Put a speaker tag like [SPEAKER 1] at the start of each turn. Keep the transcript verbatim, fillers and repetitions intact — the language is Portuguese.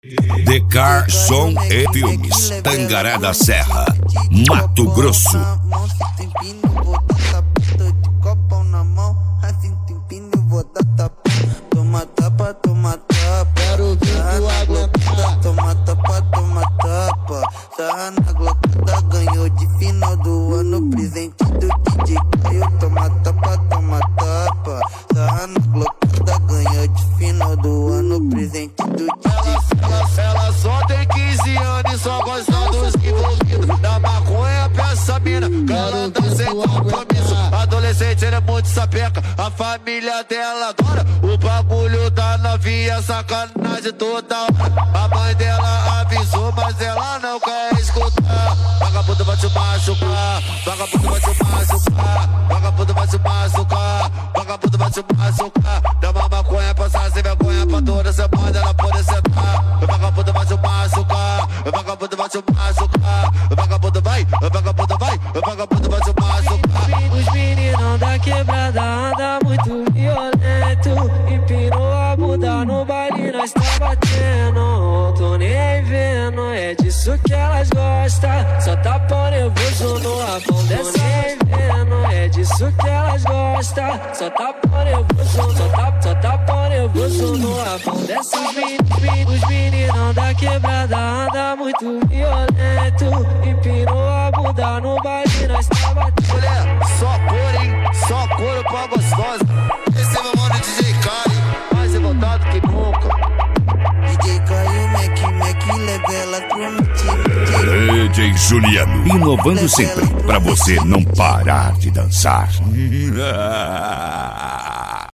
[SPEAKER 1] Decar Som e Filmes, Tangará da Serra, Mato Grosso.
[SPEAKER 2] Toma tapa, toma tapa. Quero ver tu aguentar. Toma tapa, toma tapa. Sarra na glocada, ganhou de final do ano. Presente do D J Caio. Toma tapa, toma tapa. Sarra na glocada, ganhou de final do ano. Presente do D J
[SPEAKER 3] Caio. Ela só tem quinze anos e só gosta dos envolvidos. Da maconha pra essa mina, que ela tá sem compromisso. Adolescente, ele é muito sapeca. A família dela adora. O bagulho da novinha, sacanagem toda hora. A mãe dela avisou, mas ela não quer escutar. Vagabundo vai te machucar, vagabundo vai te machucar, vagabundo vai te machucar, vagabundo vai te machucar. Dá uma maconha pra sem vergonha pra toda semana ela pode sentar. Vagabundo vai te machucar, vagabundo vai te machucar, vagabundo vai, vagabundo vai, vagabundo vai te machucar.
[SPEAKER 4] Os meninos da quebrada andam muito violento. Empinou a bunda no baile, nós tá batendo. Tô nem vendo, é disso que elas gostam. Só tá pão nervoso no avão dessa. Tô nem vendo, é disso que elas gostam. Só tá pão nervoso, só tá, só tá pão nervoso no avão dessa. Os, men os meninos da quebrada andam muito violento. Empinou a bunda no baile, nós tá batendo.
[SPEAKER 3] Mulher, só cor, hein? Só couro pra gostosa. Esse é meu mano D J Caio, mais revoltado que nunca.
[SPEAKER 2] D J Caio, Mac, Mac, leva ela pro meu time.
[SPEAKER 1] D J Juliano, inovando sempre, pra você não parar de dançar.